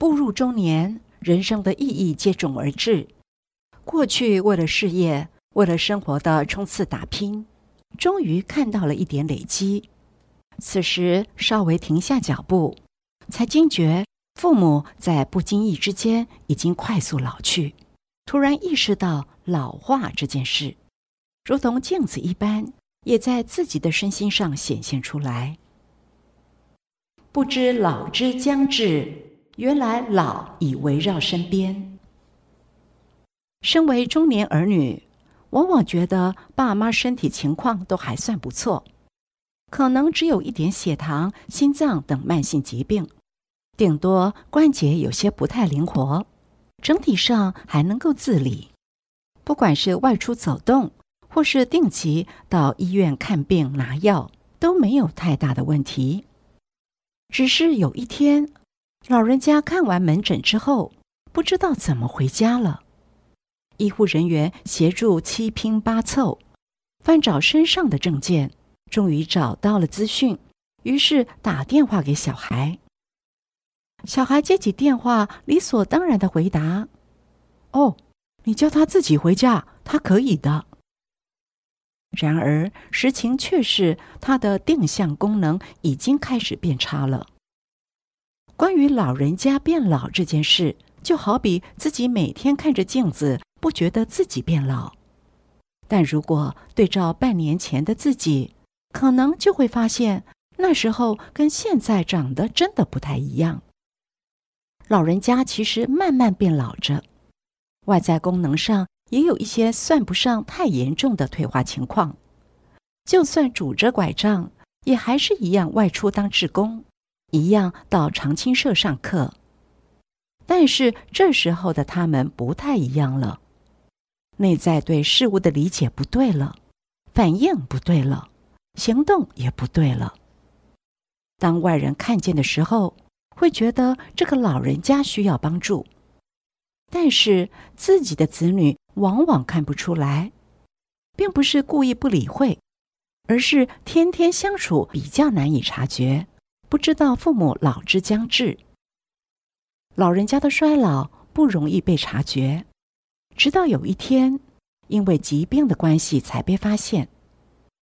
步入中年，人生的意义接踵而至。过去为了事业、为了生活的冲刺打拼，终于看到了一点累积。此时稍微停下脚步，才惊觉父母在不经意之间已经快速老去。突然意识到老化这件事，如同镜子一般，也在自己的身心上显现出来。不知老之将至，原来老已围绕身边。身为中年儿女，往往觉得爸妈身体情况都还算不错，可能只有一点血糖、心脏等慢性疾病，顶多关节有些不太灵活，整体上还能够自理。不管是外出走动，或是定期到医院看病拿药，都没有太大的问题。只是有一天，老人家看完门诊之后，不知道怎么回家了。医护人员协助七拼八凑，翻找身上的证件，终于找到了资讯，于是打电话给小孩。小孩接起电话，理所当然的回答：“哦，你叫他自己回家，他可以的。”然而实情却是他的定向功能已经开始变差了。关于老人家变老这件事，就好比自己每天看着镜子，不觉得自己变老，但如果对照半年前的自己，可能就会发现那时候跟现在长得真的不太一样。老人家其实慢慢变老着，外在功能上也有一些算不上太严重的退化情况，就算拄着拐杖，也还是一样外出当志工，一样到长青社上课。但是这时候的他们不太一样了，内在对事物的理解不对了，反应不对了，行动也不对了。当外人看见的时候，会觉得这个老人家需要帮助，但是自己的子女往往看不出来，并不是故意不理会，而是天天相处比较难以察觉，不知道父母老之将至。老人家的衰老不容易被察觉，直到有一天，因为疾病的关系才被发现。